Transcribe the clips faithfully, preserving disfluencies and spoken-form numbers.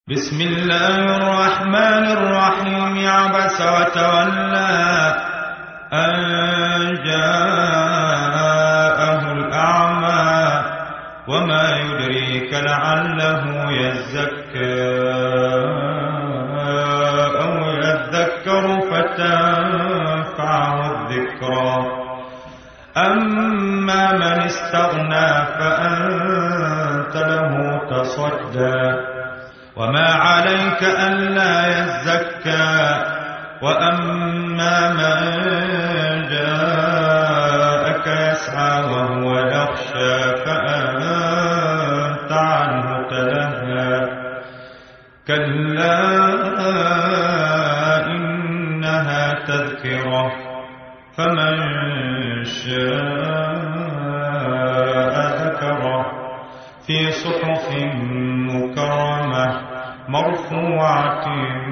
بسم الله الرحمن الرحيم. عبس وتولى أن جاءه الأعمى وما يدريك لعله يزكى أو يذكر فتنفعه الذكرى. أما من استغنى فأنت له تصدى وما عليك ألا يزكى. وأما من جاءك يسعى وهو يخشى فأنت عنه تلهى. كلا إنها تذكرة فمن شاء ذكره في صحف مكرمة مرفوعة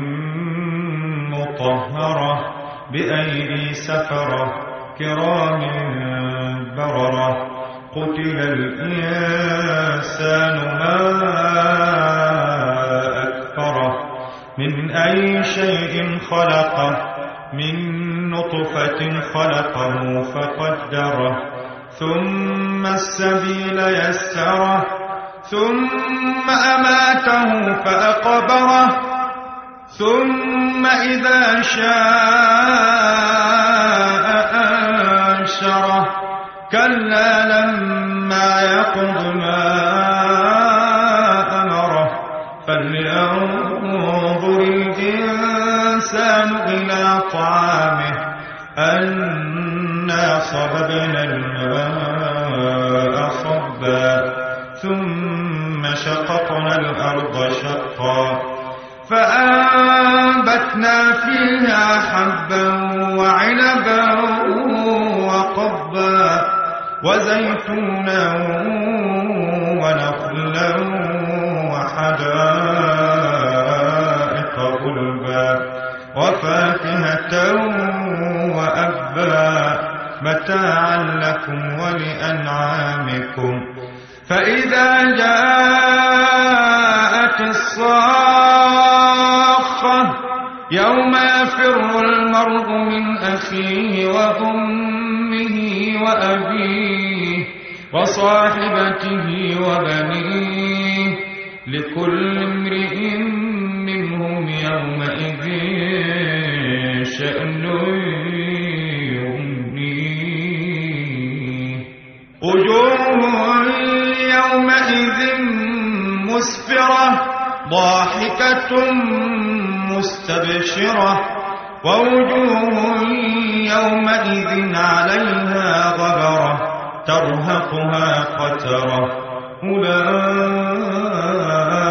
مطهرة بأيدي سفرة كرام بررة. قتل الإنسان ما أكفره من أي شيء خلقه من نطفة خلقه فقدره ثم السبيل يسره ثم أماته فأقبره ثم إذا شاء أنشره. كلا لما يقض ما أمره فلينظر الإنسان إلى طعامه أنا صببنا الماء صبا ثم شققنا الأرض شقا فأنبتنا فيها حبا وعنبا وقبا وزيتونا ونخلا وحدائق غلبا وفاكهة وأبا متاعا لكم ولأنعامكم. فإذا جاءت الصاخة يوم يفر المرء من أخيه وأمه وأبيه وصاحبته وبنيه لكل امرئ منهم يومئذ شأن يغنيه. وجوه يومئذ مسفرة ضاحكة مستبشرة ووجوه يومئذ عليها غبرة ترهقها قترة. أولئك